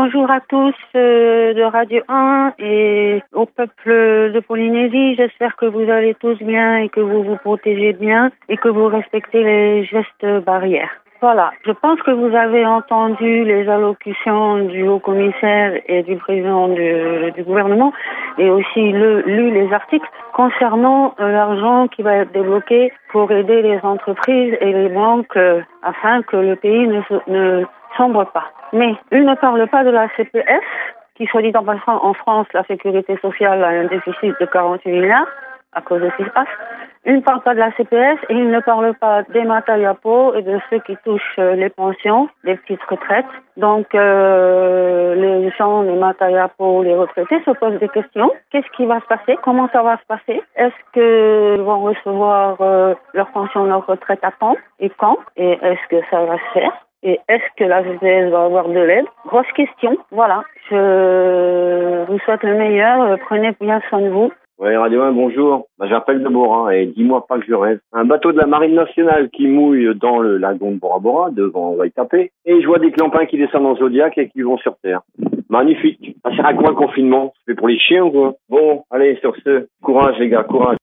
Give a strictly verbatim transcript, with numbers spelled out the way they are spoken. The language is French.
bonjour à tous euh, de Radio un et au peuple de Polynésie. J'espère que vous allez tous bien et que vous vous protégez bien et que vous respectez les gestes barrières. Voilà, je pense que vous avez entendu les allocutions du haut-commissaire et du président du, du gouvernement et aussi le, lu les articles concernant euh, l'argent qui va être débloqué pour aider les entreprises et les banques euh, afin que le pays ne, ne sombre pas. Mais il ne parle pas de la C P S, qui soit dit en passant en France, la sécurité sociale a un déficit de quarante-huit milliards à cause de ce qui se passe. Il ne parle pas de la C P S et il ne parle pas des Matayapo et de ceux qui touchent les pensions, les petites retraites. Donc euh, les gens, les Matayapo, les retraités se posent des questions. Qu'est-ce qui va se passer? Comment ça va se passer? Est-ce qu'ils vont recevoir euh, leur pension, leur retraite à temps et quand? Et est-ce que ça va se faire? Et est-ce que la C P S va avoir de l'aide? Grosse question. Voilà. Je vous souhaite le meilleur. Prenez bien soin de vous. Oui, Radio un, bonjour. Bah, j'appelle de Bora et dis-moi pas que je rêve. Un bateau de la Marine nationale qui mouille dans le lagon de Bora Bora, devant Waitape, et je vois des clampins qui descendent en Zodiac et qui vont sur Terre. Magnifique. Ça sert à quoi le confinement? C'est pour les chiens ou quoi? Bon, allez, sur ce, courage les gars, courage.